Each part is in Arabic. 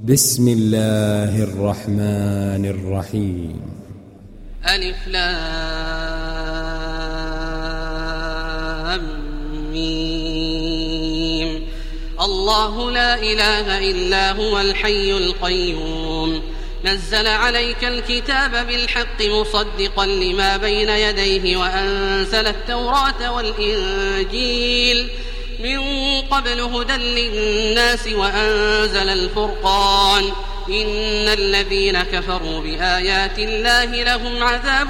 بسم الله الرحمن الرحيم. ألف لام ميم. الله لا إله إلا هو الحي القيوم نزل عليك الكتاب بالحق مصدقا لما بين يديه وأنزل التوراة والإنجيل من قبل هدى للناس وأنزل الفرقان إن الذين كفروا بآيات الله لهم عذاب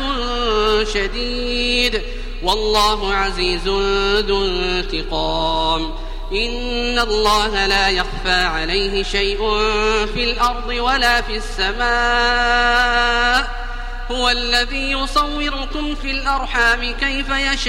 شديد والله عزيز ذو انتقام. إن الله لا يخفى عليه شيء في الأرض ولا في السماء هو الذي يصوركم في الأرحام كيف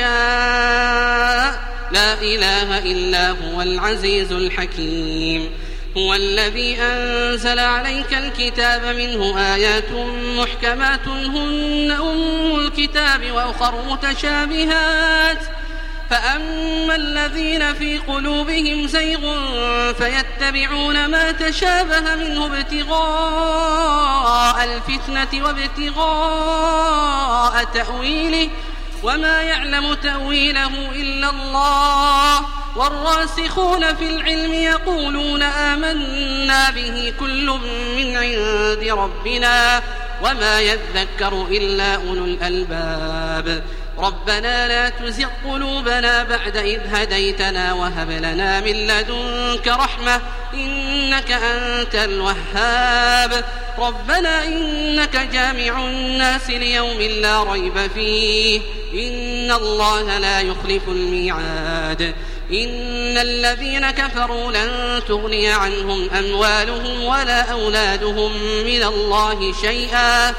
يشاء لا إله إلا هو العزيز الحكيم. هو الذي أنزل عليك الكتاب منه آيات محكمات هن أم الكتاب وأخر متشابهات فأما الذين في قلوبهم زيغ فيتبعون ما تشابه منه ابتغاء الفتنة وابتغاء تأويله وما يعلم تأويله إلا الله والراسخون في العلم يقولون آمنا به كل من عند ربنا وما يذكر إلا أولو الألباب. ربنا لا تزغ قلوبنا بعد إذ هديتنا وهب لنا من لدنك رحمة إنك أنت الوهاب. ربنا إنك جامع الناس ليوم لا ريب فيه إن الله لا يخلف الميعاد. إن الذين كفروا لن تغني عنهم أموالهم ولا أولادهم من الله شيئا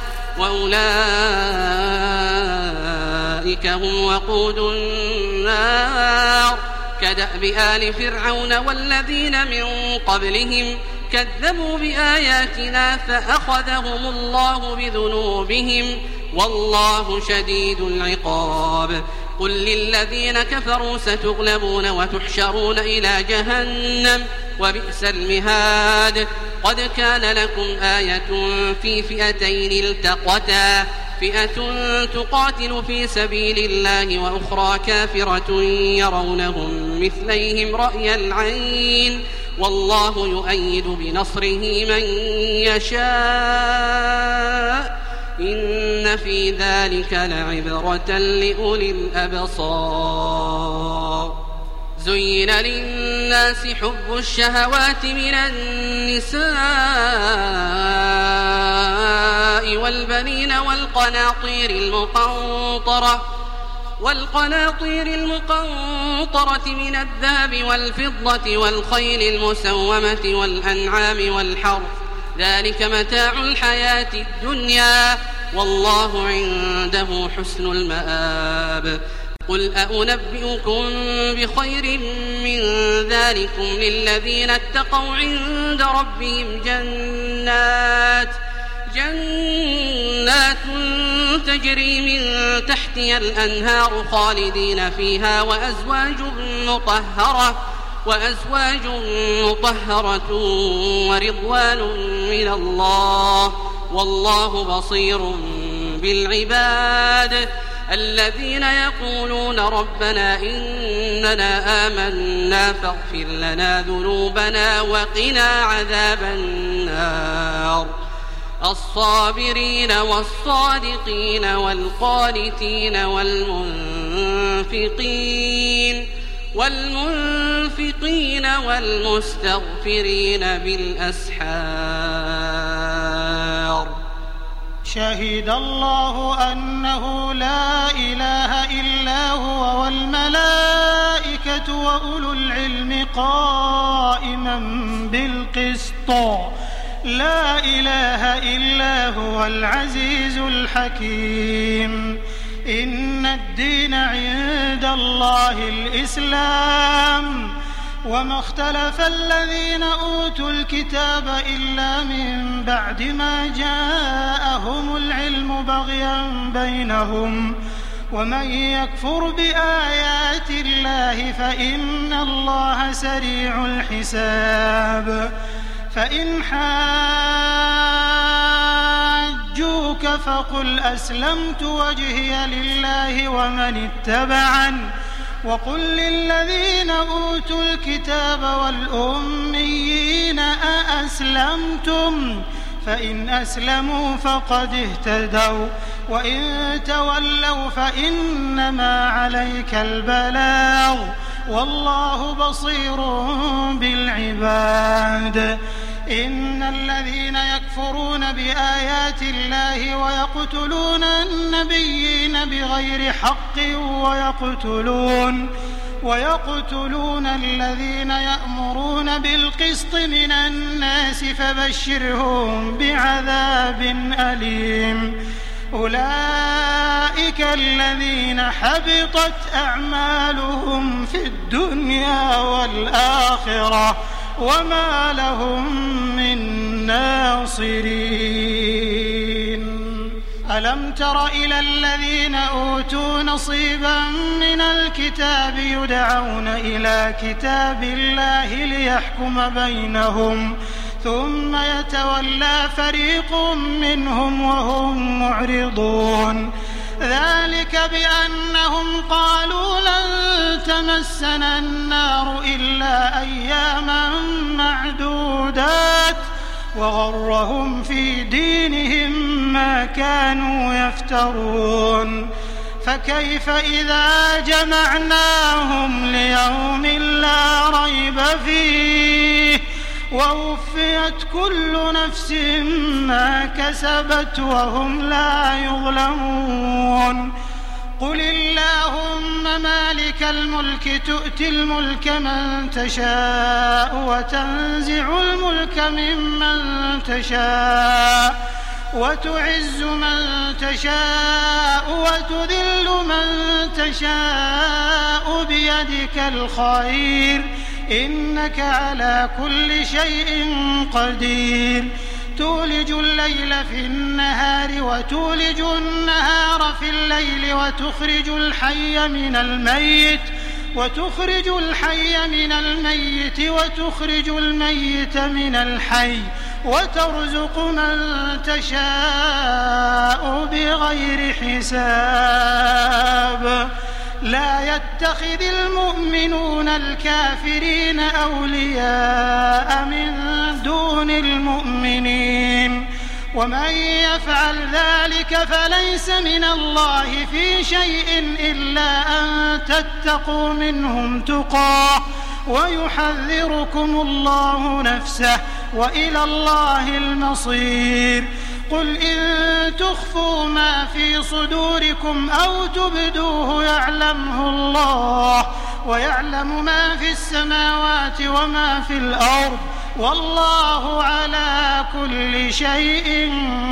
وأولئك هم وقود النار كدأب آل فرعون والذين من قبلهم كذبوا بآياتنا فأخذهم الله بذنوبهم والله شديد العقاب. قل للذين كفروا ستغلبون وتحشرون إلى جهنم وبئس المهاد. قد كان لكم آية في فئتين التقتا فئة تقاتل في سبيل الله وأخرى كافرة يرونهم مثليهم رأي العين والله يؤيد بنصره من يشاء إن في ذلك لعبرة لأولي الأبصار. زين للناس حب الشهوات من النساء والبنين والقناطير المقنطرة من الذهب والفضة والخيل المسومة والأنعام والحرث ذلك متاع الحياة الدنيا والله عنده حسن المآب. قل أنبئكم بخير من ذلكم للذين اتقوا عند ربهم جنات تجري من تحتها الأنهار خالدين فيها وأزواج مطهرة ورضوان من الله والله بصير بالعباد. الذين يقولون ربنا إننا آمنا فاغفر لنا ذنوبنا وقنا عذاب النار. الصابرين والصادقين والقانتين والمنفقين والمستغفرين بالأسحار. شهد الله أنه لا إله إلا هو والملائكة وأولو العلم قائما بالقسط لا إله إلا هو العزيز الحكيم. إن الدين عند الله الإسلام وما اختلف الذين أوتوا الكتاب إلا من بعد ما جاءهم العلم بغيا بينهم ومن يكفر بآيات الله فإن الله سريع الحساب فإن حاجوك فقل أسلمت وجهي لله ومن اتبعني وقل للذين أوتوا الكتاب والأميين أأسلمتم فإن أسلموا فقد اهتدوا وإن تولوا فإنما عليك البلاغ والله بصير بالعباد. إن الذين يكفرون بآيات الله ويقتلون النبيين بغير حق ويقتلون الذين يأمرون بالقسط من الناس فبشرهم بعذاب أليم. أولئك الذين حبطت أعمالهم في الدنيا والآخرة وما لهم من ناصرين. ألم تر إلى الذين أوتوا نصيبا من الكتاب يدعون إلى كتاب الله ليحكم بينهم ثم يتولى فريق منهم وهم معرضون. ذلك بأنهم قالوا لن تمسنا النار إلا أياما معدودات وغرهم في دينهم ما كانوا يفترون. فكيف إذا جمعناهم ليوم لا ريب فيه ووفيت كل نفس ما كسبت وهم لا يظلمون. قل اللهم مالك الملك تؤتي الملك من تشاء وتنزع الملك ممن تشاء وتعز من تشاء وتذل من تشاء بيدك الخير إنك على كل شيء قدير. تولج الليل في النهار وتولج النهار في الليل وتخرج الحي من الميت وتخرج الميت من الحي وترزق من تشاء بغير حساب. لا يتخذ المؤمنون الكافرين أولياء من دون المؤمنين ومن يفعل ذلك فليس من الله في شيء إلا أن تتقوا منهم تقاه ويحذركم الله نفسه وإلى الله المصير. قل إن تخفوا ما في صدوركم أو تبدوه يعلمه الله ويعلم ما في السماوات وما في الأرض والله على كل شيء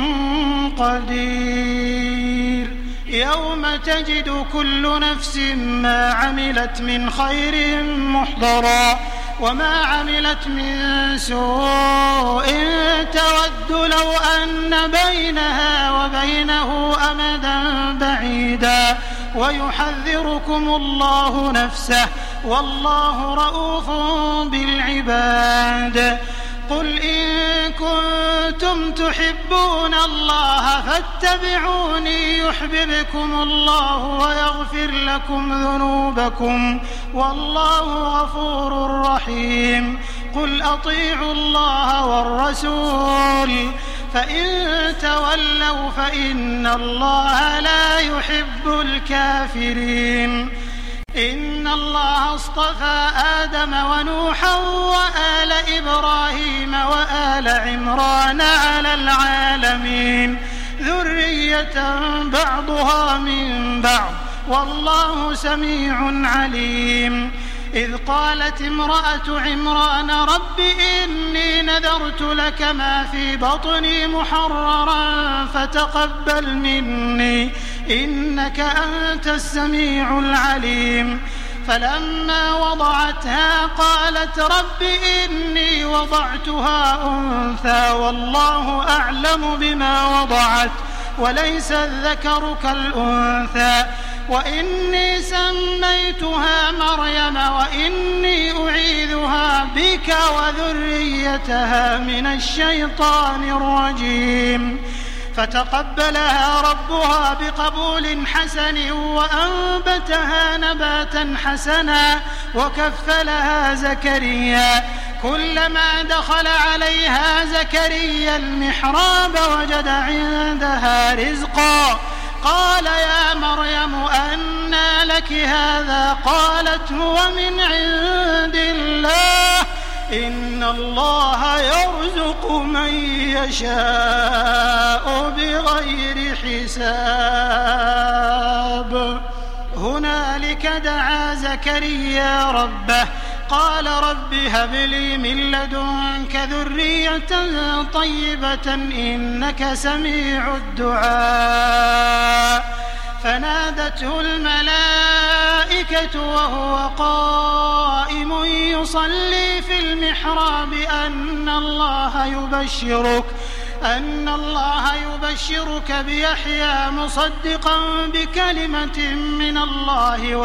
قدير. يوم تجد كل نفس ما عملت من خير محضرا وما عملت من سوء تود لو أن بينها وبينه أمدا بعيدا ويحذركم الله نفسه والله رؤوف بالعباد. قل إن كنتم تحبون الله فاتبعوني يحببكم الله ويغفر لكم ذنوبكم والله غفور رحيم. قل أطيعوا الله والرسول فإن تولوا فإن الله لا يحب الكافرين. إن الله اصطفى آدم ونوحا وآل إبراهيم وآل عمران على العالمين ذرية بعضها من بعض والله سميع عليم. إذ قالت امرأة عمران رب إني نذرت لك ما في بطني محررا فتقبل مني إنك أنت السميع العليم. فلما وضعتها قالت رب إني وضعتها أنثى والله أعلم بما وضعت وليس الذكر كالأنثى وإني سميتها مريم وإني أعيذها بك وذريتها من الشيطان الرجيم. فتقبلها ربها بقبول حسن وأنبتها نباتا حسنا وكفلها زكريا. كلما دخل عليها زكريا المحراب وجد عندها رزقا قال يا مريم أنى لك هذا؟ قالت هو من عند الله إن الله يرزق من يشاء بغير حساب. هنالك دعا زكريا ربه قال رب هب لي من لدنك ذرية طيبة إنك سميع الدعاء. فنادته الملائكة وهو قائم يصلي في المحراب أن الله يبشرك بيحيى مصدقا بكلمة من الله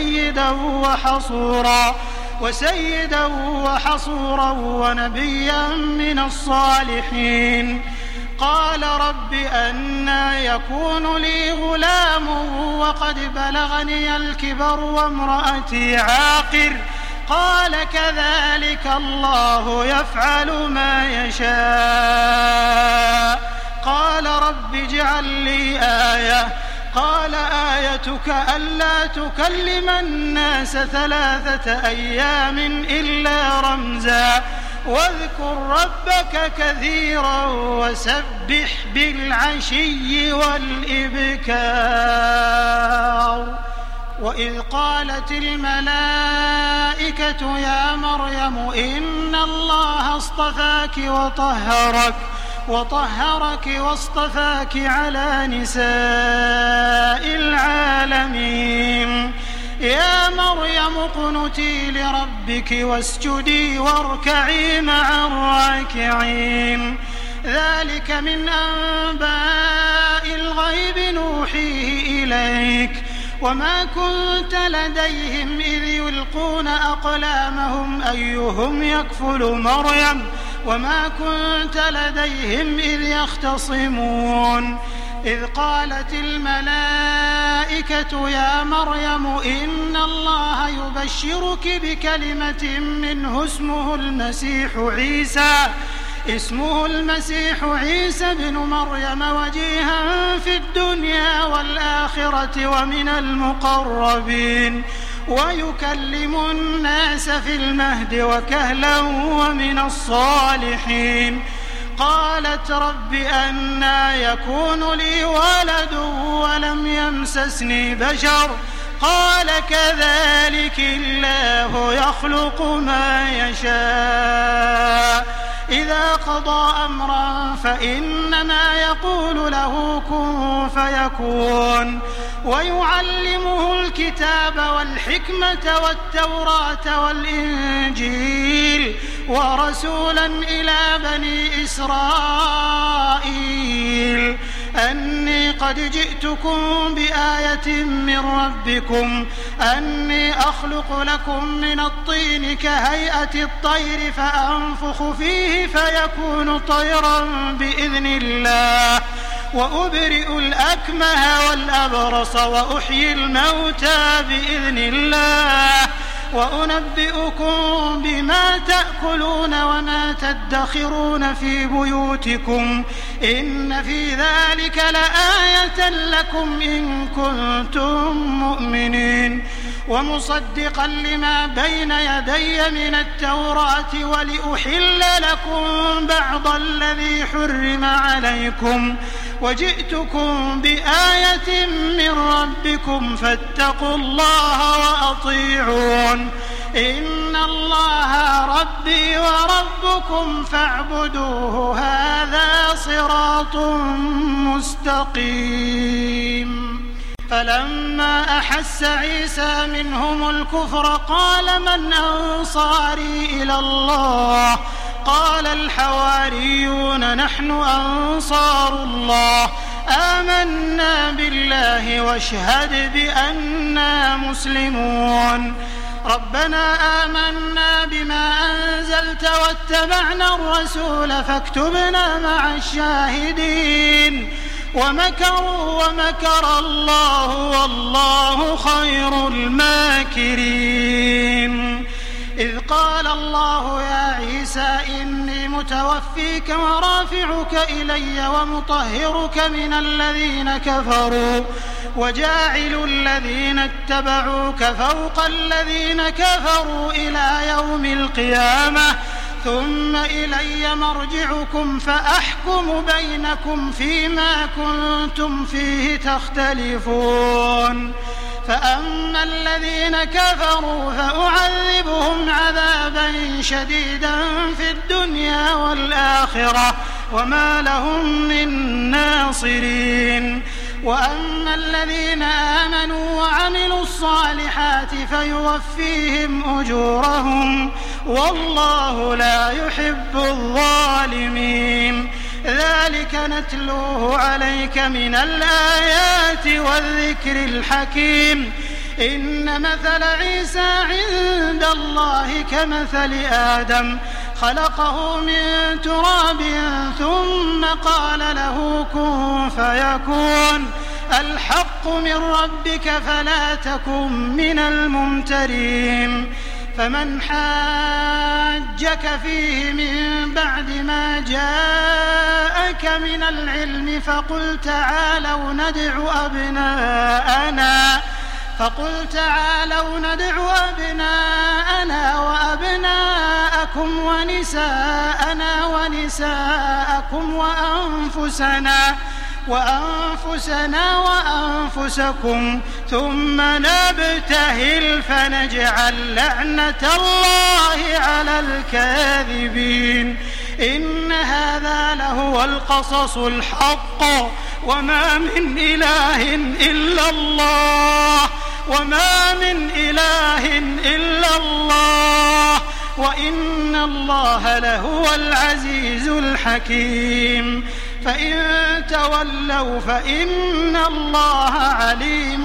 وسيدا وحصورا ونبيا من الصالحين. قال رب أنى يكون لي غلام وقد بلغني الكبر وامرأتي عاقر؟ قال كذلك الله يفعل ما يشاء. قال رب اجعل لي آية. قال آيتك ألا تكلم الناس 3 أيام إلا رمزا واذكر ربك كثيرا وسبح بالعشي والإبكار. وإذ قالت الملائكة يا مريم إن الله اصطفاك وطهرك واصطفاك على نساء العالمين. يا مريم اقنتي لربك واسجدي واركعي مع الراكعين. ذلك من أنباء الغيب نوحيه إليك وما كنت لديهم إذ يلقون أقلامهم أيهم يكفل مريم وما كنت لديهم إذ يختصمون. إذ قالت الملائكة يا مريم إن الله يبشرك بكلمة منه اسمه المسيح عيسى بن مريم وجيها في الدنيا والآخرة ومن المقربين ويكلم الناس في المهد وكهلا ومن الصالحين. قالت رب أنى يكون لي ولد ولم يمسسني بشر؟ قال كذلك الله يخلق ما يشاء. إذا قضى أمرا فإنما يقول له كن فيكون. ويعلمه الكتاب والحكمة والتوراة والإنجيل ورسولا إلى بني إسرائيل أني قد جئتكم بآية من ربكم أني أخلق لكم من الطين كهيئة الطير فأنفخ فيه فيكون طيرا بإذن الله وأبرئ الأكمه والأبرص وأحيي الموتى بإذن الله وأنبئكم بما تأكلون وما تدخرون في بيوتكم إن في ذلك لآية لكم إن كنتم مؤمنين. ومصدقا لما بين يدي من التوراة ولأحل لكم بعض الذي حرم عليكم وجئتكم بآية من ربكم فاتقوا الله وأطيعون. إن الله ربي وربكم فاعبدوه هذا صراط مستقيم. فلما أحس عيسى منهم الكفر قال من أنصاري إلى الله؟ قال الحواريون نحن أنصار الله آمنا بالله واشهد بأننا مسلمون. ربنا آمنا بما أنزلت واتبعنا الرسول فاكتبنا مع الشاهدين. ومكروا ومكر الله والله خير الماكرين. إذ قال الله يا عيسى إني متوفيك ورافعك إلي ومطهرك من الذين كفروا وجاعل الذين اتبعوك فوق الذين كفروا إلى يوم القيامة ثم إلي مرجعكم فأحكم بينكم فيما كنتم فيه تختلفون. فأما الذين كفروا فأعذبهم عذابا شديدا في الدنيا والآخرة وما لهم من ناصرين. وأما الذين آمنوا وعملوا الصالحات فيوفيهم أجورهم والله لا يحب الظالمين. ذلك نتلوه عليك من الآيات والذكر الحكيم. إن مثل عيسى عند الله كمثل آدم خلقه من تراب ثم قال له كن فيكون. الحق من ربك فلا تكن من الممترين. فمن حاجك فيه من بعد ما جاءك من العلم فقل تعالوا ندع أبناءنا وأبناءكم ونساءنا ونساءكم وأنفسنا وأنفسكم ثم نبتهل فنجعل لعنة الله على الكاذبين. إن هذا لهو القصص الحق وما من إله إلا الله وإن الله لهو العزيز الحكيم. فإن تولوا فإن الله عليم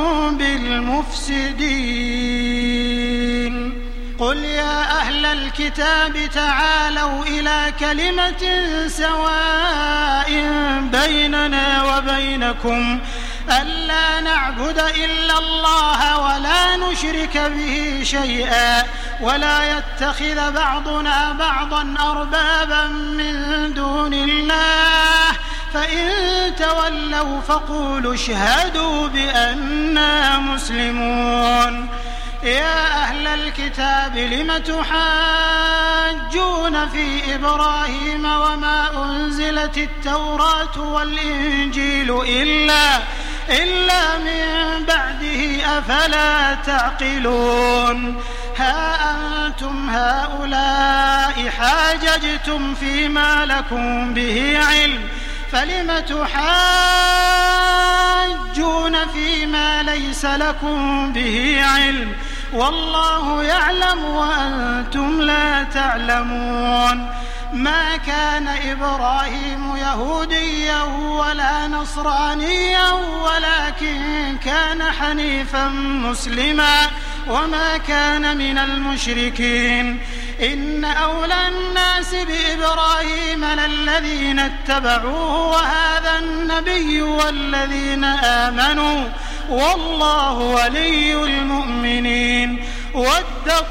بالمفسدين. قل يا أهل الكتاب تعالوا إلى كلمة سواء بيننا وبينكم ألا نعبد إلا الله ولا نشرك به شيئا ولا يتخذ بعضنا بعضا أربابا من دون الله. فإن تولوا فقولوا اشهدوا بأننا مسلمون. يا أهل الكتاب لم تحاجون في إبراهيم وما أنزلت التوراة والإنجيل إلا من بعده أفلا تعقلون. ها أنتم هؤلاء حاججتم فيما لكم به علم فلم تحاجون فيما ليس لكم به علم والله يعلم وأنتم لا تعلمون. ما كان إبراهيم يهوديا ولا نصرانيا ولكن كان حنيفا مسلما وما كان من المشركين. إن أولى الناس بإبراهيم للذين اتبعوه وهذا النبي والذين آمنوا والله ولي المؤمنين. ودت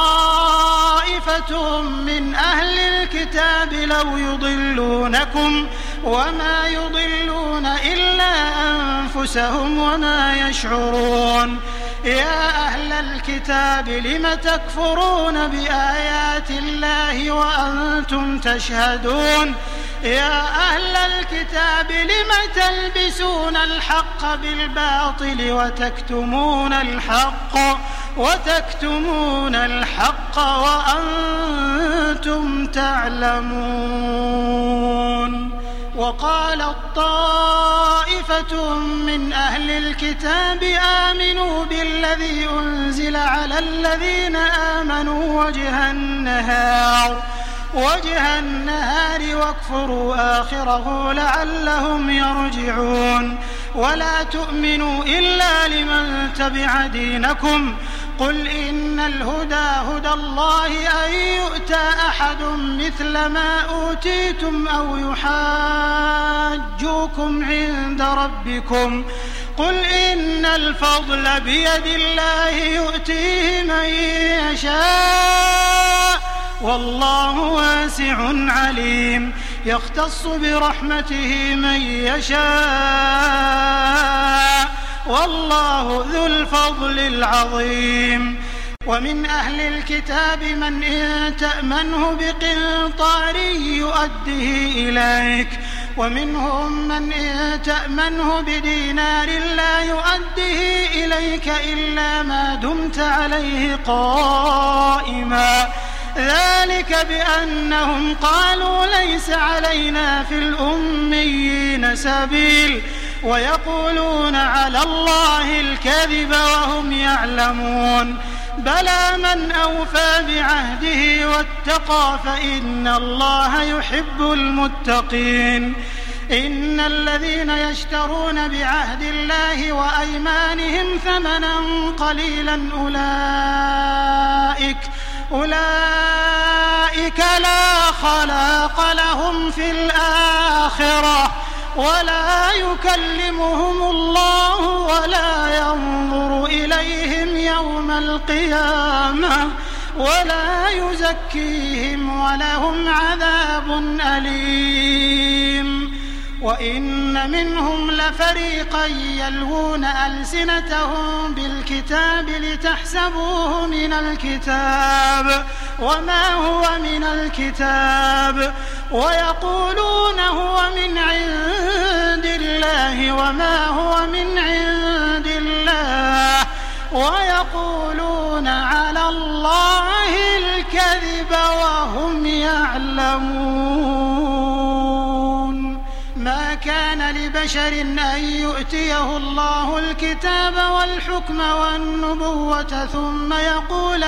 طائفة من أهل الكتاب لو يضلونكم وما يضلون إلا أنفسهم وما يشعرون. يا أهل الكتاب لم تكفرون بآيات الله وأنتم تشهدون. يا أهل الكتاب لم تلبسون الحق بالباطل وتكتمون الحق وأنتم تعلمون. وقالت طائفة من أهل الكتاب آمنوا بالذي أنزل على الذين آمنوا وجه النهار وجه النهار واكفروا آخره لعلهم يرجعون ولا تؤمنوا إلا لمن تبع دينكم قل إن الهدى هدى الله أن يؤتى أحد مثل ما أوتيتم أو يحاجوكم عند ربكم قل إن الفضل بيد الله يؤتيه من يشاء والله واسع عليم يختص برحمته من يشاء والله ذو الفضل العظيم ومن أهل الكتاب من إن تأمنه بقنطار يؤديه إليك ومنهم من إن تأمنه بدينار لا يؤديه إليك إلا ما دمت عليه قائما ذلك بأنهم قالوا ليس علينا في الأميين سبيل ويقولون على الله الكذب وهم يعلمون بلى من أوفى بعهده واتقى فإن الله يحب المتقين إن الذين يشترون بعهد الله وأيمانهم ثمنا قليلا أولئك لا خلاق لهم في الآخرة ولا يكلمهم الله ولا ينظر إليهم يوم القيامة ولا يزكيهم ولهم عذاب أليم وإن منهم لفريقا يلوون ألسنتهم بالكتاب لتحسبوه من الكتاب وما هو من الكتاب ويقولون هو من عند الله وما هو من عند الله ويقولون على الله الكذب وهم يعلمون ما كان لبشر أن يؤتيه الله الكتاب والحكم والنبوة ثم يقول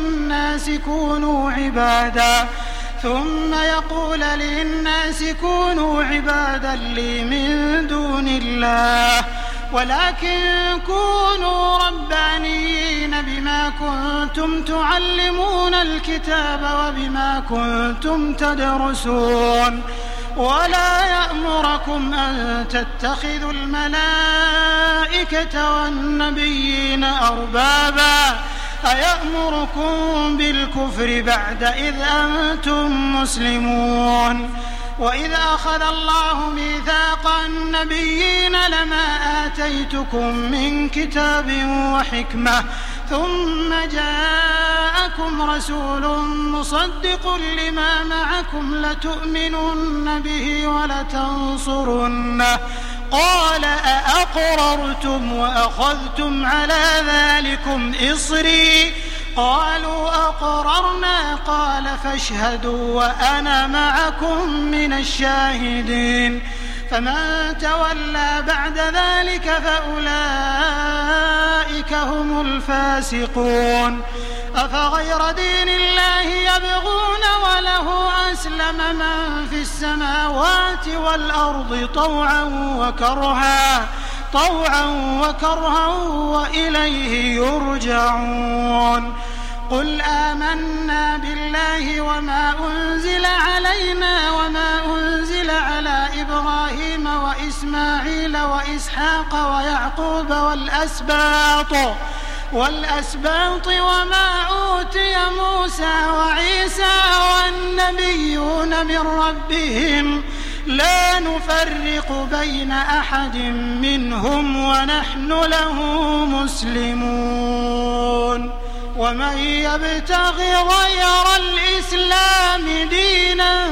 للناس كونوا عبادا لي من دون الله ولكن كونوا ربانيين بما كنتم تعلمون الكتاب وبما كنتم تدرسون ولا يأمركم أن تتخذوا الملائكة والنبيين أربابا أيأمركم بالكفر بعد إذ أنتم مسلمون وإذ أخذ الله ميثاق النبيين لما آتيتكم من كتاب وحكمة ثم جاءكم رسول مصدق لما معكم لتؤمنن به ولتنصرنه قال أأقررتم وأخذتم على ذلكم إصري قالوا أقررنا قال فاشهدوا وأنا معكم من الشاهدين فمن تولى بعد ذلك فأولئك هم الفاسقون أفغير دين الله يبغون وله أسلم من في السماوات والأرض طوعا وكرها وإليه يرجعون قل آمنا بالله وما أنزل علينا وما أنزل على إبراهيم وإسماعيل وإسحاق ويعقوب والأسباط وما أوتي موسى وعيسى والنبيون من ربهم لا نفرق بين أحد منهم ونحن له مسلمون ومن يبتغ غير الإسلام دينا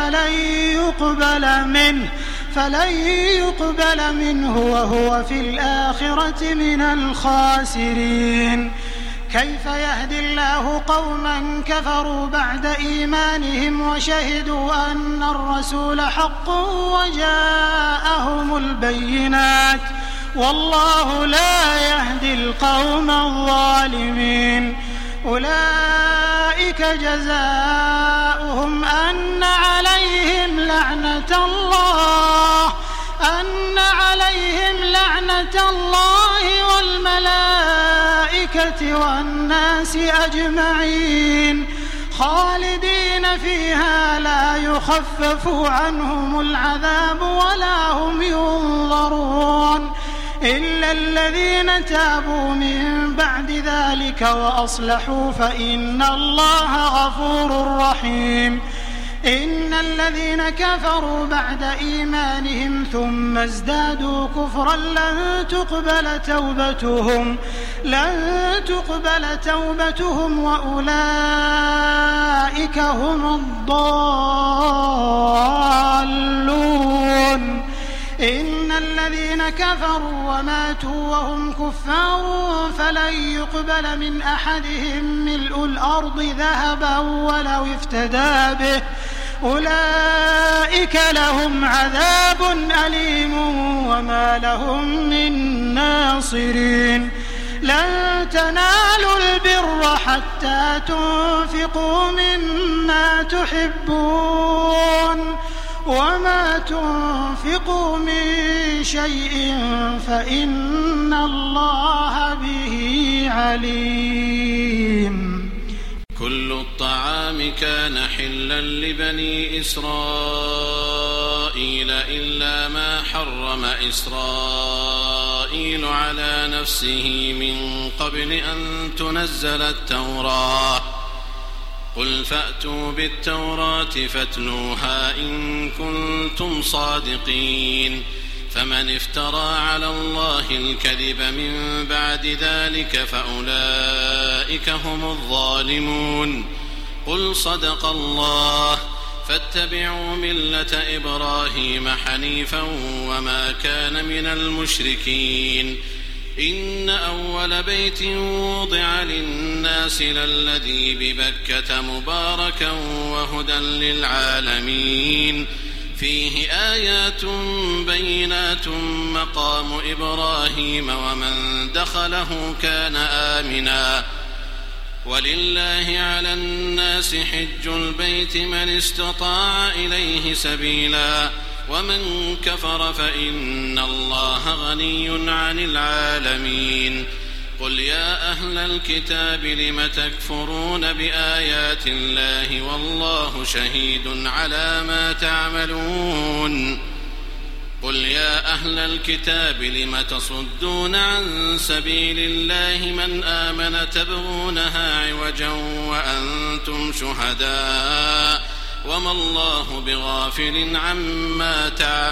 فلن يقبل منه وهو في الآخرة من الخاسرين كيف يهدي الله قوما كفروا بعد إيمانهم وشهدوا أن الرسول حق وجاءهم البينات والله لا يهدي القوم الظالمين أولئك جزاؤهم أن عليهم لعنة الله والملائكة والناس أجمعين خالدين فيها لا يخفف عنهم العذاب ولا هم ينظرون إلا الذين تابوا من بعد ذلك وأصلحوا فإن الله غفور رحيم. إن الذين كفروا بعد إيمانهم ثم ازدادوا كفرا لن تقبل توبتهم وأولئك هم الضالون. إن الذين كفروا وماتوا وهم كفار فلن يقبل من أحدهم ملء الأرض ذهبا ولو افتدى به أولئك لهم عذاب أليم وما لهم من ناصرين. لن تنالوا البر حتى تنفقوا مما تحبون وما تنفقوا من شيء فإن الله به عليم. كل الطعام كان حلا لبني إسرائيل إلا ما حرم إسرائيل على نفسه من قبل أن تنزل التوراة. قل فأتوا بالتوراة فاتلوها إن كنتم صادقين. فمن افترى على الله الكذب من بعد ذلك فأولئك هم الظالمون. قل صدق الله فاتبعوا ملة إبراهيم حنيفا وما كان من المشركين. إن أول بيت وضع للناس للذي ببكة مباركا وهدى للعالمين فيه آيات بينات مقام إبراهيم ومن دخله كان آمنا ولله على الناس حج البيت من استطاع إليه سبيلا ومن كفر فإن الله غني عن العالمين. قل يا أهل الكتاب لم تكفرون بآيات الله والله شهيد على ما تعملون. قل يا أهل الكتاب لم تصدون عن سبيل الله من آمن تبغونها عوجا وأنتم شهداء وما الله بغافل عما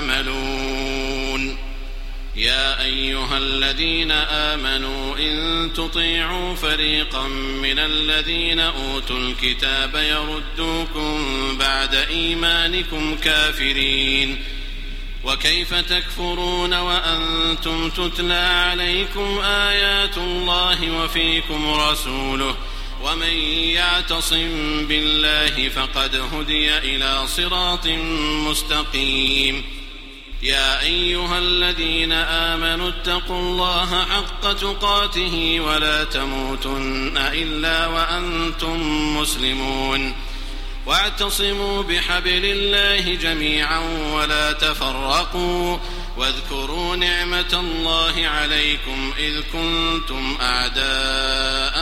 تعملون. يا أيها الذين آمنوا إن تطيعوا فريقا من الذين أوتوا الكتاب يردوكم بعد إيمانكم كافرين وكيف تكفرون وأنتم تتلى عليكم آيات الله وفيكم رسوله ومن يعتصم بالله فقد هدي إلى صراط مستقيم. يا أيها الذين آمنوا اتقوا الله حق تقاته ولا تموتن إلا وأنتم مسلمون واعتصموا بحبل الله جميعا ولا تفرقوا واذكروا نعمة الله عليكم إذ كنتم أعداء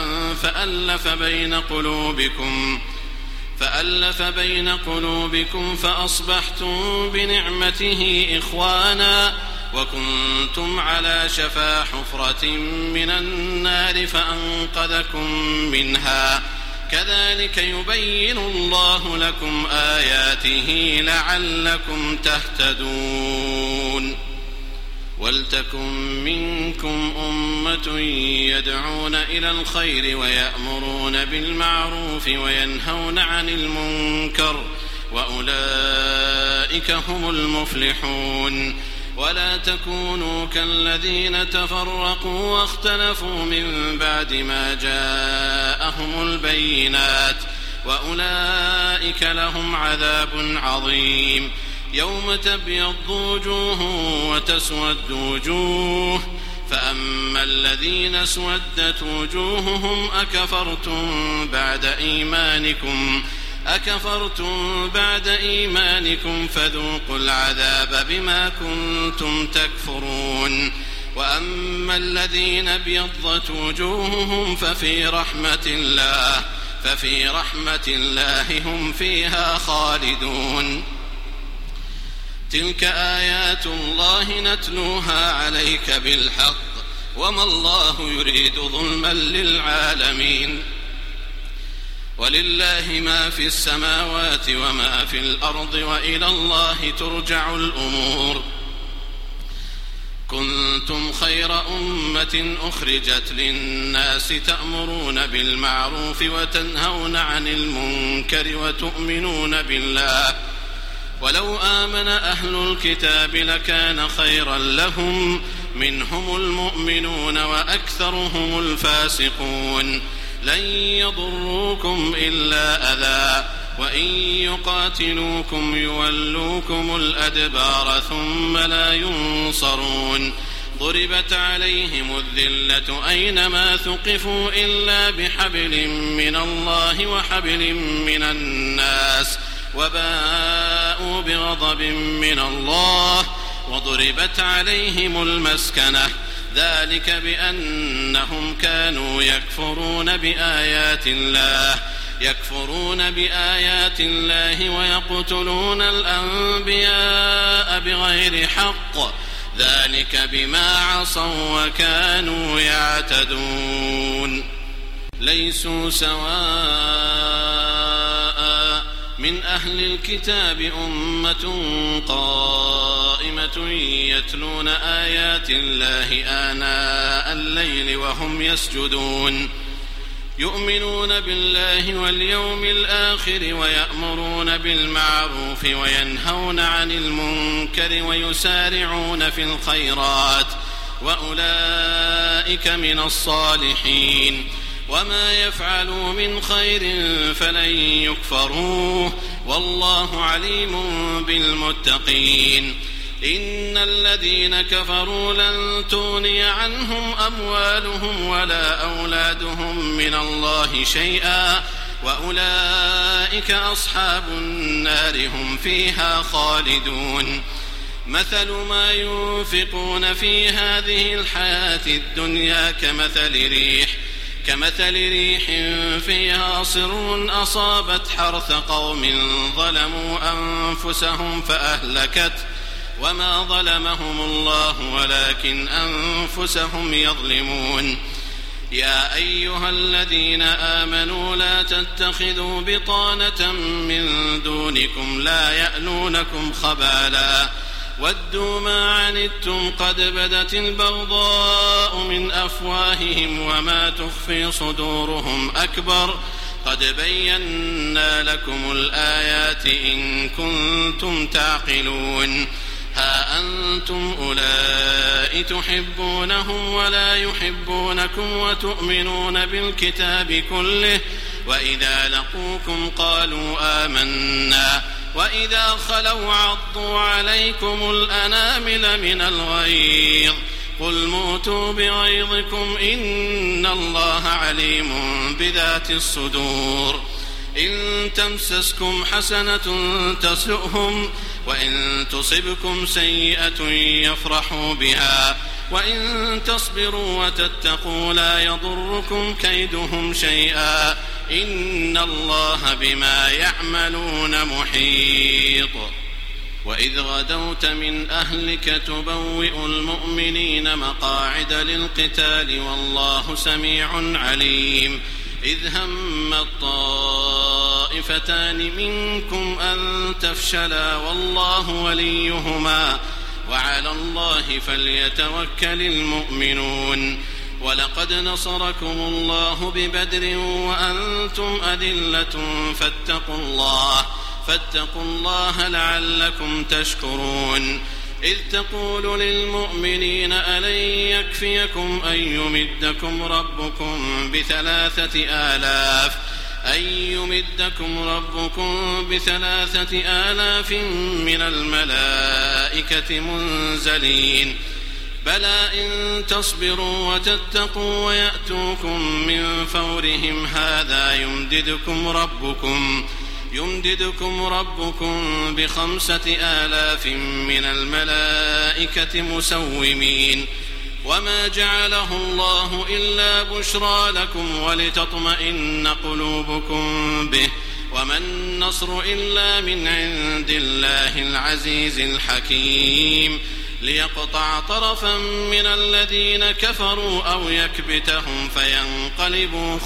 فألف بين قلوبكم فأصبحتم بنعمته إخوانا وكنتم على شفا حفرة من النار فأنقذكم منها كذلك يبين الله لكم آياته لعلكم تهتدون. ولتكن منكم أمة يدعون إلى الخير ويأمرون بالمعروف وينهون عن المنكر وأولئك هم المفلحون. ولا تكونوا كالذين تفرقوا واختلفوا من بعد ما جاءهم البينات وأولئك لهم عذاب عظيم. يوم تبيض وجوه وتسود وجوه فأما الذين اسودت وجوههم أكفرتم بعد إيمانكم فذوقوا العذاب بما كنتم تكفرون. وأما الذين ابيضت وجوههم ففي رحمة الله هم فيها خالدون. تلك آيات الله نتلوها عليك بالحق وما الله يريد ظلما للعالمين. ولله ما في السماوات وما في الأرض وإلى الله ترجع الأمور. كنتم خير أمة أخرجت للناس تأمرون بالمعروف وتنهون عن المنكر وتؤمنون بالله ولو آمن أهل الكتاب لكان خيرا لهم منهم المؤمنون وأكثرهم الفاسقون. لن يضروكم إلا أذى وإن يقاتلوكم يولوكم الأدبار ثم لا ينصرون. ضربت عليهم الذلة أينما ثقفوا إلا بحبل من الله وحبل من الناس وباءوا بغضب من الله وضربت عليهم المسكنة ذلك بأنهم كانوا يكفرون بآيات الله ويقتلون الأنبياء بغير حق ذلك بما عصوا وكانوا يعتدون. ليسوا سواء من أهل الكتاب أمة قائمة يتلون آيات الله آناء الليل وهم يسجدون يؤمنون بالله واليوم الآخر ويأمرون بالمعروف وينهون عن المنكر ويسارعون في الخيرات وأولئك من الصالحين. وما يفعلوا من خير فلن يكفروه والله عليم بالمتقين. إن الذين كفروا لن تغني عنهم أموالهم ولا أولادهم من الله شيئا وأولئك أصحاب النار هم فيها خالدون. مثل ما ينفقون في هذه الحياة الدنيا كمثل ريح فيها صر أصابت حرث قوم ظلموا أنفسهم فأهلكت وما ظلمهم الله ولكن أنفسهم يظلمون. يا أيها الذين آمنوا لا تتخذوا بطانة من دونكم لا يألونكم خبالا ودوا ما عنتم قد بدت البغضاء من أفواههم وما تخفي صدورهم أكبر قد بينا لكم الآيات إن كنتم تعقلون. ها أنتم أولئك تحبونهم ولا يحبونكم وتؤمنون بالكتاب كله وإذا لقوكم قالوا آمنا وإذا خلوا عضوا عليكم الأنامل من الغيظ قل موتوا بغيظكم إن الله عليم بذات الصدور. إن تمسسكم حسنة تسؤهم وإن تصبكم سيئة يفرحوا بها وإن تصبروا وتتقوا لا يضركم كيدهم شيئا إن الله بما يعملون محيط. وإذ غدوت من أهلك تبوئ المؤمنين مقاعد للقتال والله سميع عليم. إذ هم الطائفتان منكم أن تفشلا والله وليهما وعلى الله فليتوكل المؤمنون. ولقد نصركم الله ببدر وأنتم أذلة فاتقوا الله لعلكم تشكرون. إذ تقول للمؤمنين ألن يكفيكم أن يمدكم ربكم ب3,000 من الملائكة منزلين بلى إن تصبروا وتتقوا ويأتوكم من فورهم هذا يمددكم ربكم ب5,000 من الملائكة مسومين. وما جعله الله إلا بشرى لكم ولتطمئن قلوبكم به وما النصر إلا من عند الله العزيز الحكيم ليقطع طرفا من الذين كفروا أو يكبتهم فينقلبوا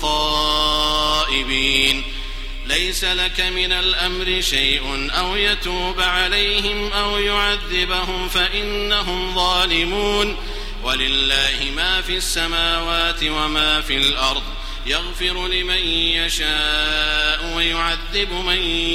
خائبين. ليس لك من الأمر شيء أو يتوب عليهم أو يعذبهم فإنهم ظالمون. ولله ما في السماوات وما في الأرض يغفر لمن يشاء ويعذب من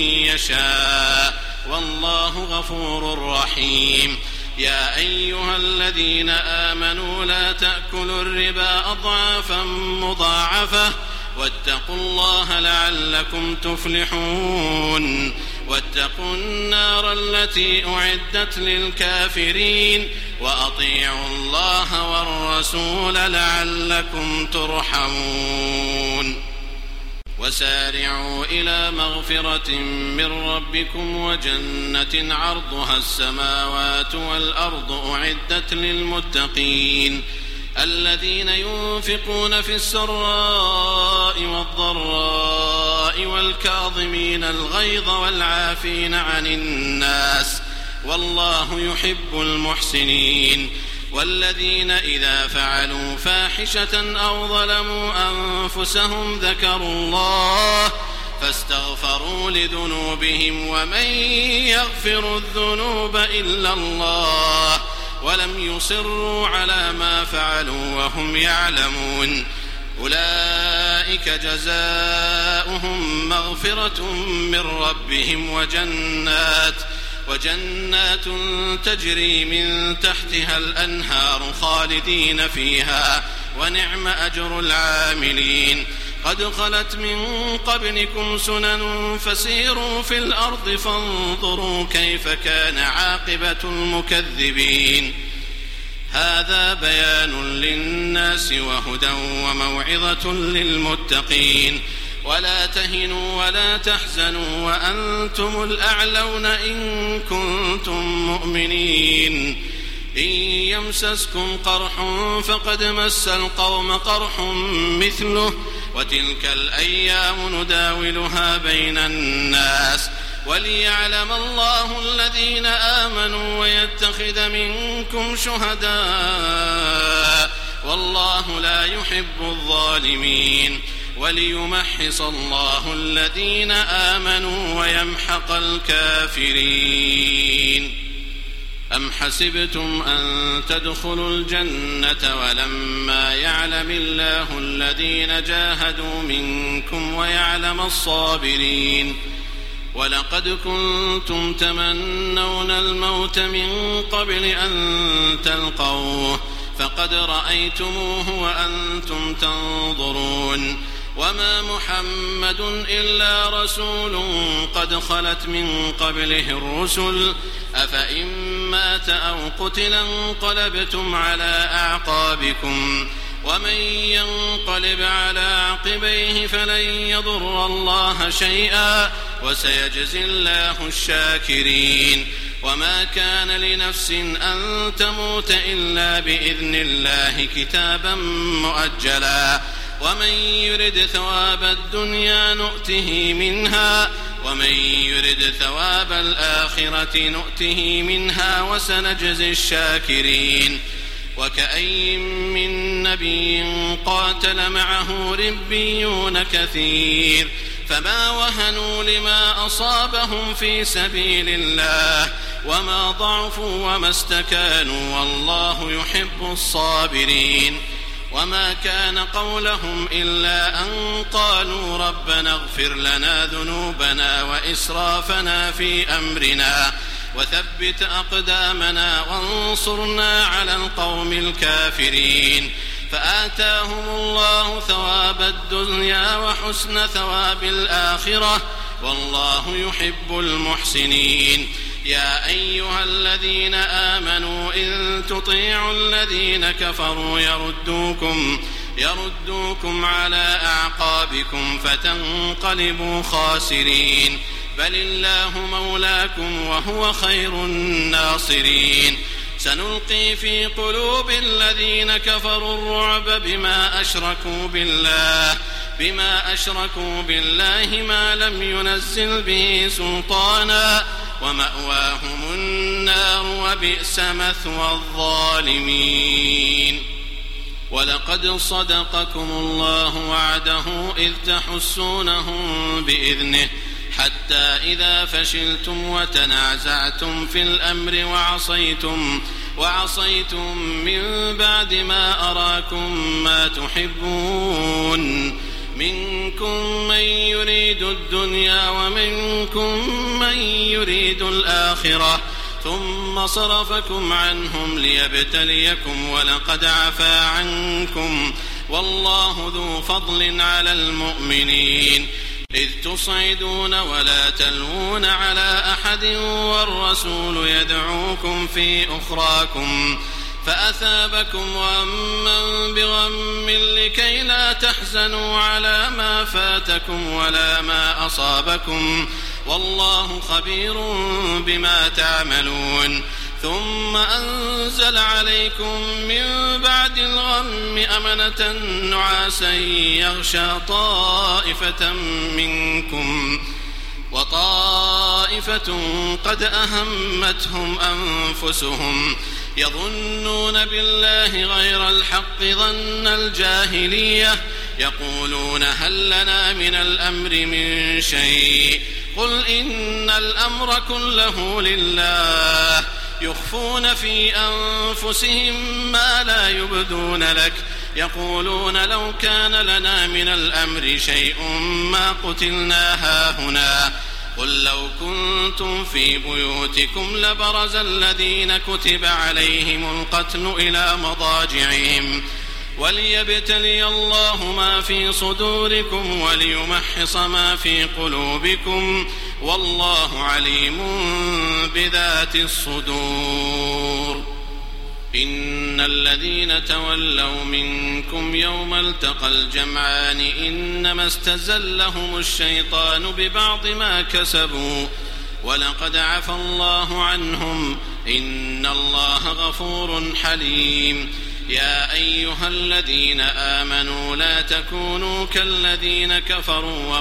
يشاء والله غفور رحيم. يا أيها الذين آمنوا لا تأكلوا الربا أضعافا مضاعفة واتقوا الله لعلكم تفلحون. واتقوا النار التي أعدت للكافرين وأطيعوا الله والرسول لعلكم ترحمون. وسارعوا إلى مغفرة من ربكم وجنة عرضها السماوات والأرض أعدت للمتقين الذين ينفقون في السراء والضراء والكاظمين الغيظ والعافين عن الناس والله يحب المحسنين. والذين إذا فعلوا فاحشة أو ظلموا أنفسهم ذكروا الله فاستغفروا لذنوبهم ومن يغفر الذنوب إلا الله ولم يصروا على ما فعلوا وهم يعلمون. أولئك جزاؤهم مغفرة من ربهم وجنات تجري من تحتها الأنهار خالدين فيها ونعم أجر العاملين. قد خلت من قبلكم سنن فسيروا في الأرض فانظروا كيف كان عاقبة المكذبين. هذا بيان للناس وهدى وموعظة للمتقين. ولا تهنوا ولا تحزنوا وأنتم الأعلون إن كنتم مؤمنين. إن يمسسكم قرح فقد مس القوم قرح مثله وتلك الأيام نداولها بين الناس وليعلم الله الذين آمنوا ويتخذ منكم شهداء والله لا يحب الظالمين. وليمحص الله الذين آمنوا ويمحق الكافرين. أم حسبتم أن تدخلوا الجنة ولما يعلم الله الذين جاهدوا منكم ويعلم الصابرين. ولقد كنتم تمنون الموت من قبل أن تلقوه فقد رأيتموه وأنتم تنظرون. وما محمد إلا رسول قد خلت من قبله الرسل أفإن مات أو قتل انقلبتم على أعقابكم ومن ينقلب على عقبيه فلن يضر الله شيئا وسيجزي الله الشاكرين. وما كان لنفس أن تموت إلا بإذن الله كتابا مؤجلا ومن يرد ثواب الدنيا نؤته منها ومن يرد ثواب الآخرة نؤته منها وسنجزي الشاكرين. وكأي من نبي قاتل معه ربيون كثير فما وهنوا لما أصابهم في سبيل الله وما ضعفوا وما استكانوا والله يحب الصابرين. وما كان قولهم إلا أن قالوا ربنا اغفر لنا ذنوبنا وإسرافنا في أمرنا وثبت أقدامنا وانصرنا على القوم الكافرين. فآتاهم الله ثواب الدنيا وحسن ثواب الآخرة والله يحب المحسنين. يا أيها الذين آمنوا إن تطيعوا الذين كفروا يردوكم على أعقابكم فتنقلبوا خاسرين بل الله مولاكم وهو خير الناصرين سنلقي في قلوب الذين كفروا الرعب بما أشركوا بالله ما لم ينزل به سلطانا ومأواهم النار وبئس مثوى الظالمين ولقد صدقكم الله وعده إذ تحسونهم بإذنه حتى إذا فشلتم وتنازعتم في الأمر وعصيتم من بعد ما أراكم ما تحبون منكم من يريد الدنيا ومنكم من يريد الآخرة ثم صرفكم عنهم ليبتليكم ولقد عفا عنكم والله ذو فضل على المؤمنين إذ تصعدون ولا تلوون على أحد والرسول يدعوكم في أخراكم فأثابكم غما بغم لكي لا تحزنوا على ما فاتكم ولا ما أصابكم والله خبير بما تعملون ثم أنزل عليكم من بعد الغم أمنة نعاسا يغشى طائفة منكم وطائفة قد أهمتهم أنفسهم يظنون بالله غير الحق ظن الجاهلية يقولون هل لنا من الأمر من شيء قل إن الأمر كله لله يخفون في أنفسهم ما لا يبدون لك يقولون لو كان لنا من الأمر شيء ما قتلنا هاهنا قل لو كنتم في بيوتكم لبرز الذين كتب عليهم القتل إلى مضاجعهم وليبتلي الله ما في صدوركم وليمحص ما في قلوبكم والله عليم بذات الصدور إن الذين تولوا منكم يوم التقى الجمعان إنما استزلهم الشيطان ببعض ما كسبوا ولقد عفى الله عنهم إن الله غفور حليم يا أيها الذين آمنوا لا تكونوا كالذين كفروا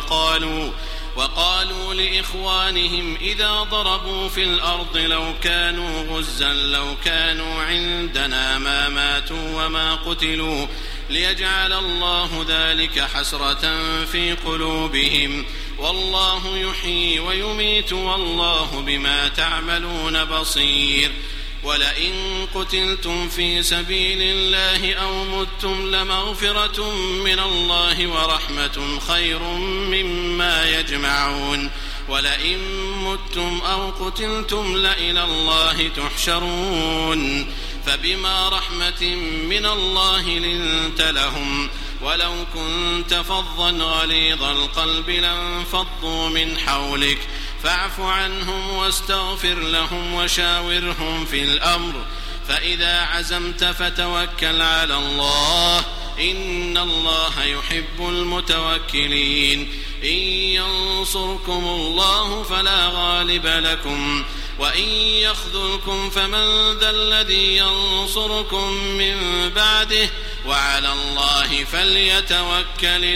وقالوا لإخوانهم إذا ضربوا في الأرض لو كانوا غزا لو كانوا عندنا ما ماتوا وما قتلوا ليجعل الله ذلك حسرة في قلوبهم والله يحيي ويميت والله بما تعملون بصير ولئن قتلتم في سبيل الله أو متم لمغفرة من الله ورحمة خير مما يجمعون ولئن متم أو قتلتم لإلى الله تحشرون فبما رحمة من الله لنت لهم ولو كنت فظا غليظ القلب لانفضوا من حولك فاعف عنهم واستغفر لهم وشاورهم في الأمر فإذا عزمت فتوكل على الله إن الله يحب المتوكلين إن ينصركم الله فلا غالب لكم وإن يخذلكم فمن ذا الذي ينصركم من بعده وعلى الله فليتوكل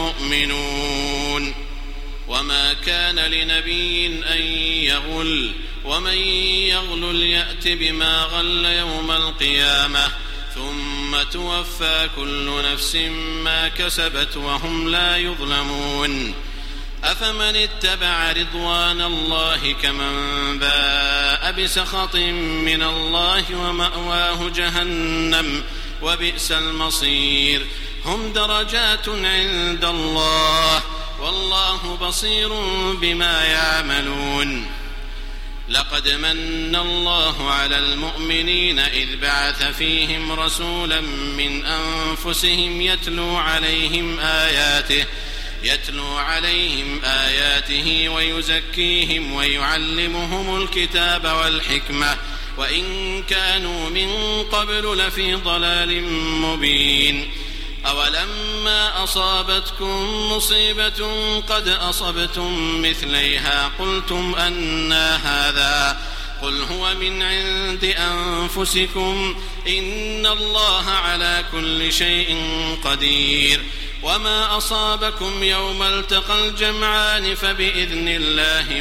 المؤمنون وما كان لنبي أن يغل ومن يغل يأت بما غل يوم القيامة ثم توفى كل نفس ما كسبت وهم لا يظلمون أفمن اتبع رضوان الله كمن باء بسخط من الله ومأواه جهنم وبئس المصير هم درجات عند الله والله بصير بما يعملون لقد من الله على المؤمنين إذ بعث فيهم رسولا من أنفسهم يتلو عليهم يتلو عليهم آياته ويزكيهم ويعلمهم الكتاب والحكمة وإن كانوا من قبل لفي ضلال مبين. أولما أصابتكم مصيبة قد أصبتم مثليها قلتم أنى هذا قل هو من عند أنفسكم إن الله على كل شيء قدير. وما أصابكم يوم التقى الجمعان فبإذن الله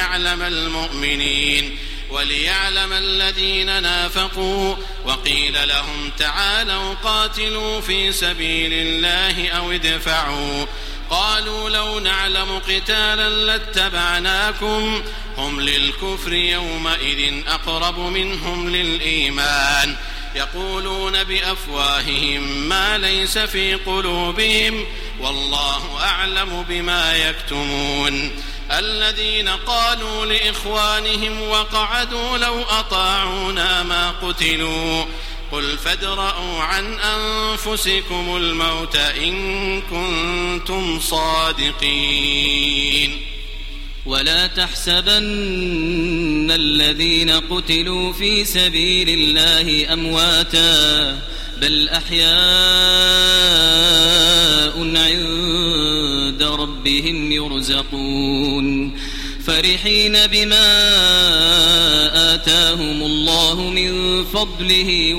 وليعلم الذين نافقوا. وقيل لهم تعالوا قاتلوا في سبيل الله أو ادفعوا قالوا لو نعلم قتالا لاتبعناكم هم للكفر يومئذ أقرب منهم للإيمان يقولون بأفواههم ما ليس في قلوبهم والله أعلم بما يكتمون. الذين قالوا لإخوانهم وقعدوا لو أطاعونا ما قتلوا قل فادرءوا عن أنفسكم الموت إن كنتم صادقين. ولا تحسبن الذين قتلوا في سبيل الله أمواتا بل أحياء عند ربهم يرزقون فرحين بما آتاهم الله من فضله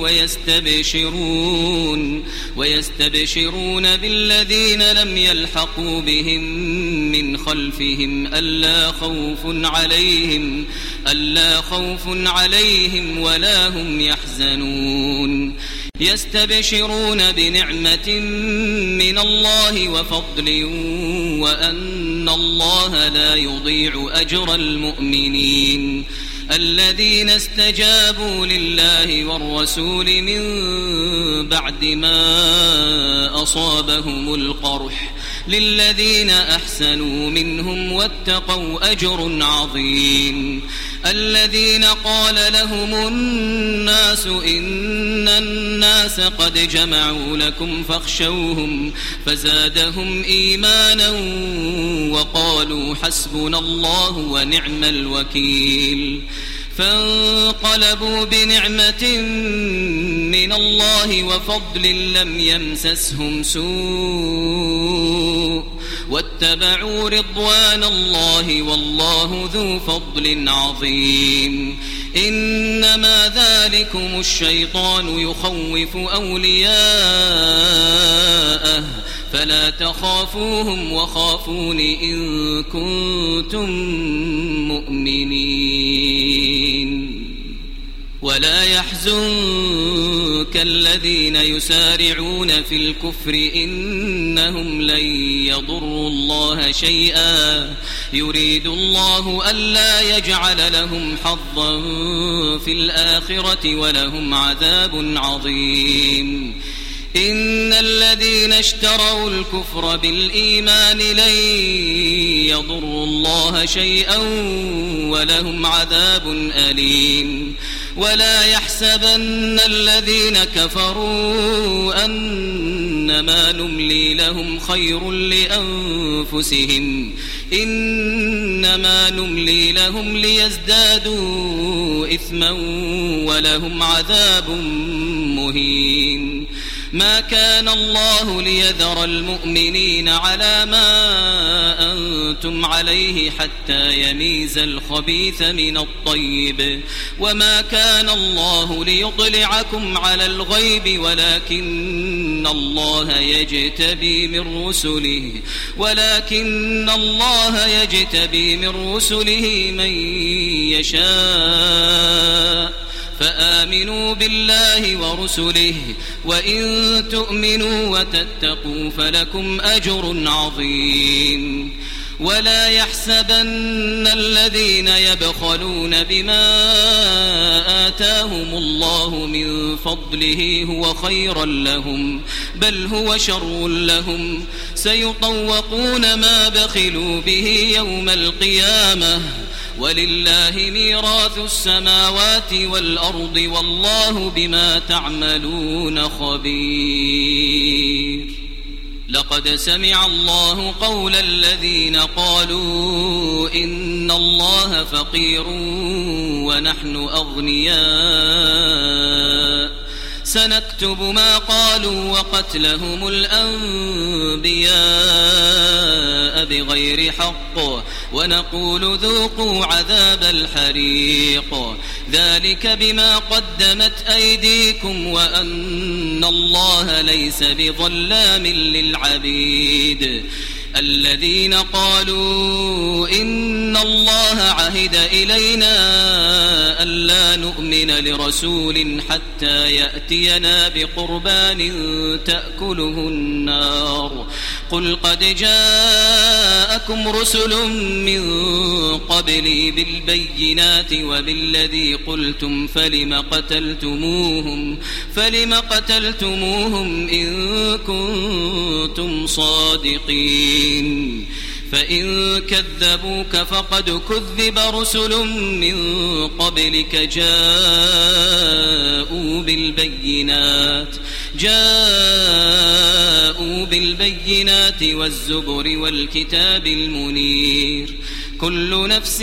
ويستبشرون بالذين لم يلحقوا بهم من خلفهم ألا خوف عليهم ولا هم يحزنون يستبشرون بنعمة من الله وفضل وأن الله لا يضيع أجر المؤمنين. الذين استجابوا لله والرسول من بعد ما أصابهم القرح للذين أحسنوا منهم واتقوا أجر عظيم. الذين قال لهم الناس إن الناس قد جمعوا لكم فاخشوهم فزادهم إيمانا وقالوا حسبنا الله ونعم الوكيل. فانقلبوا بنعمة من الله وفضل لم يمسسهم سوء واتبعوا رضوان الله والله ذو فضل عظيم. إنما ذلكم الشيطان يخوف أولياءه فلا تخافوهم وخافون إن كنتم مؤمنين. ولا يحزنك الذين يسارعون في الكفر إنهم لن يضروا الله شيئا يريد الله ألا يجعل لهم حظا في الآخرة ولهم عذاب عظيم. إن الذين اشتروا الكفر بالإيمان لن يضروا الله شيئا ولهم عذاب أليم. ولا يحسبن الذين كفروا أنما نملي لهم خير لأنفسهم إنما نملي لهم ليزدادوا إثما ولهم عذاب مهين. ما كان الله ليذر المؤمنين على ما أنتم عليه حتى يميز الخبيث من الطيب وما كان الله ليطلعكم على الغيب ولكن الله يجتبي من رسله من يشاء فآمنوا بالله ورسله وإن تؤمنوا وتتقوا فلكم أجر عظيم. ولا يحسبن الذين يبخلون بما آتاهم الله من فضله هو خيرا لهم بل هو شر لهم سيطوقون ما بخلوا به يوم القيامة ولله ميراث السماوات والأرض والله بما تعملون خبير. لقد سمع الله قول الذين قالوا إن الله فقير ونحن أغنياء سنكتب ما قالوا وقتلهم الأنبياء بغير حق ونقول ذوقوا عذاب الحريق ذلك بما قدمت أيديكم وأن الله ليس بظلام للعبيد الذين قالوا إن الله عهد إلينا ألا نؤمن لرسول حتى يأتينا بقربان تأكله النار قل قد جاءكم رسل من قبلي بالبينات وبالذي قلتم فلم قتلتموهم إن كنتم صادقين فإن كذبوك فقد كذب رسل من قبلك جاءوا بالبينات والزبر والكتاب المنير كل نفس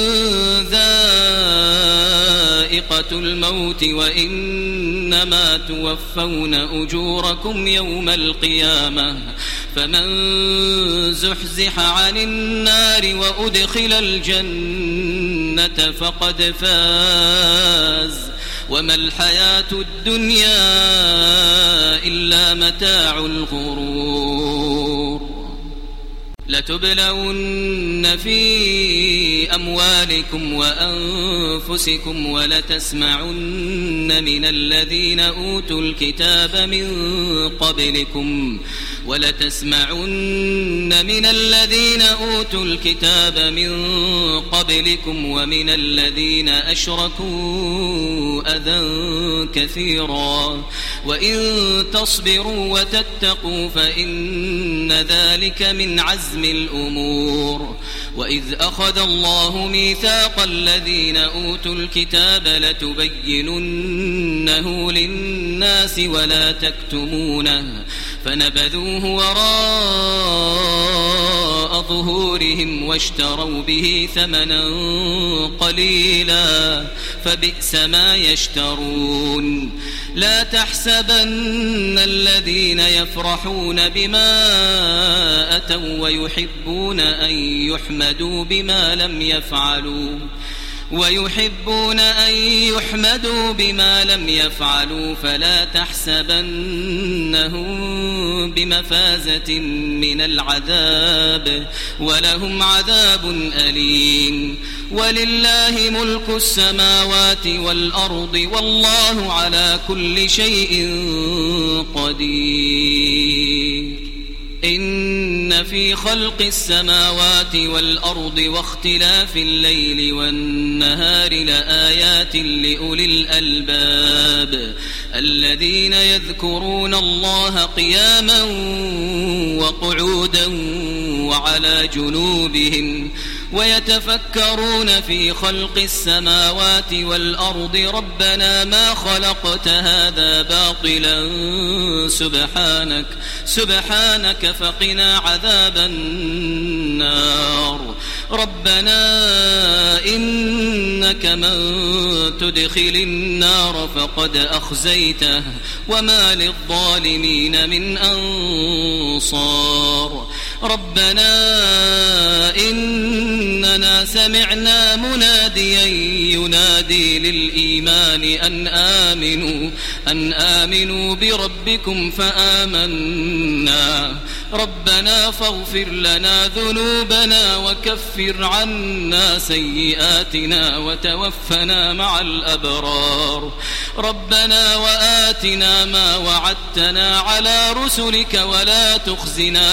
ذائقة الموت وإنما توفون أجوركم يوم القيامة فمن زحزح عن النار وأدخل الجنة فقد فاز وما الحياة الدنيا إلا متاع الغرور لتبلون في أموالكم وأنفسكم ولتسمعن من الذين أوتوا الكتاب من قبلكم ومن الذين أشركوا أذى كثيرا وإن تصبروا وتتقوا فإن ذلك من عزم الأمور وإذ أخذ الله ميثاق الذين أوتوا الكتاب لتبيننه للناس ولا تكتمونه فنبذوه وراء ظهورهم واشتروا به ثمنا قليلا فبئس ما يشترون لا تحسبن الذين يفرحون بما أتوا ويحبون أن يحمدوا بما لم يفعلوا فلا تحسبنهم بمفازة من العذاب ولهم عذاب أليم ولله ملك السماوات والأرض والله على كل شيء قدير إن في خلق السماوات والأرض واختلاف الليل والنهار لآيات لأولي الألباب الذين يذكرون الله قياما وقعودا وعلى جنوبهم ويتفكرون في خلق السماوات والأرض ربنا ما خلقت هذا باطلا سبحانك فقنا عذاب النار ربنا إنك من تدخل النار فقد أخزيته وما للظالمين من أنصار ربنا إننا سمعنا مناديا ينادي للإيمان أن آمنوا بربكم فآمنا ربنا فاغفر لنا ذنوبنا وكفر عنا سيئاتنا وتوفنا مع الأبرار ربنا وآتنا ما وعدتنا على رسلك ولا تخزنا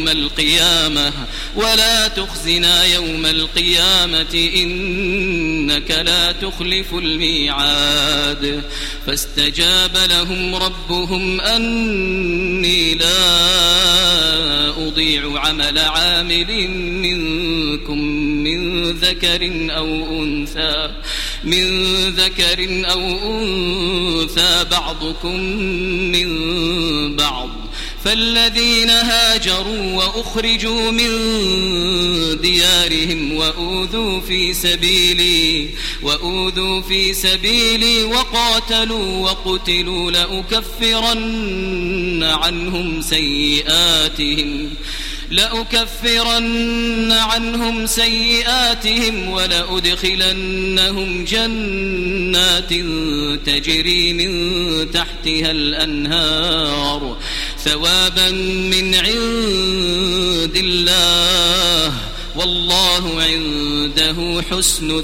يوم القيامة إنك لا تخلف الميعاد فاستجاب لهم ربهم أني لا أضيع عمل عامل منكم من ذكر أو أنثى بعضكم من بعض فالذين هاجروا وأخرجوا من ديارهم وأوذوا في سبيلي وقاتلوا وقتلوا لأكفرن عنهم سيئاتهم ولأدخلنهم جنات تجري من تحتها الأنهار ثوابا من عند الله والله عنده حسن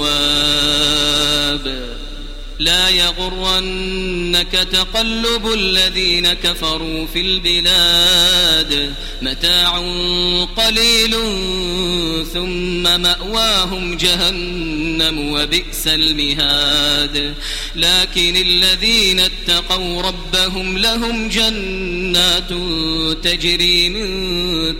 الثواب. لا يغرنك تقلب الذين كفروا في البلاد متاع قليل ثم مأواهم جهنم وبئس المهاد. لكن الذين اتقوا ربهم لهم جنات تجري من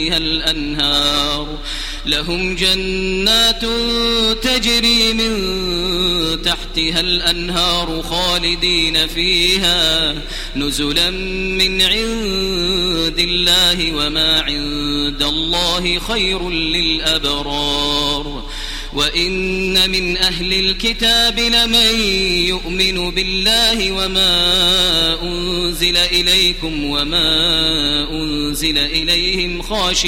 تحتها الأنهار خالدين فيها نزلا من عند الله وما عند الله خير للأبرار. وإن من أهل الكتاب لمن يؤمن بالله وما أنزل إليكم وما أنزل إليهم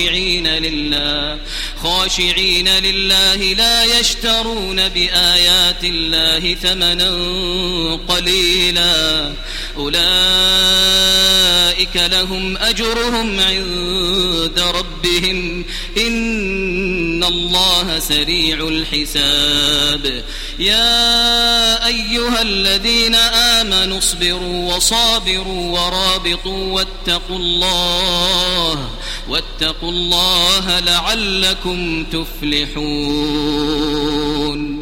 خاشعين لله لا يشترون بآيات الله ثمنا قليلا أولئك لهم أجرهم عند ربهم إن الله سريع الحساب. يا أيها الذين آمنوا اصبروا وصابروا ورابطوا واتقوا الله لعلكم تفلحون.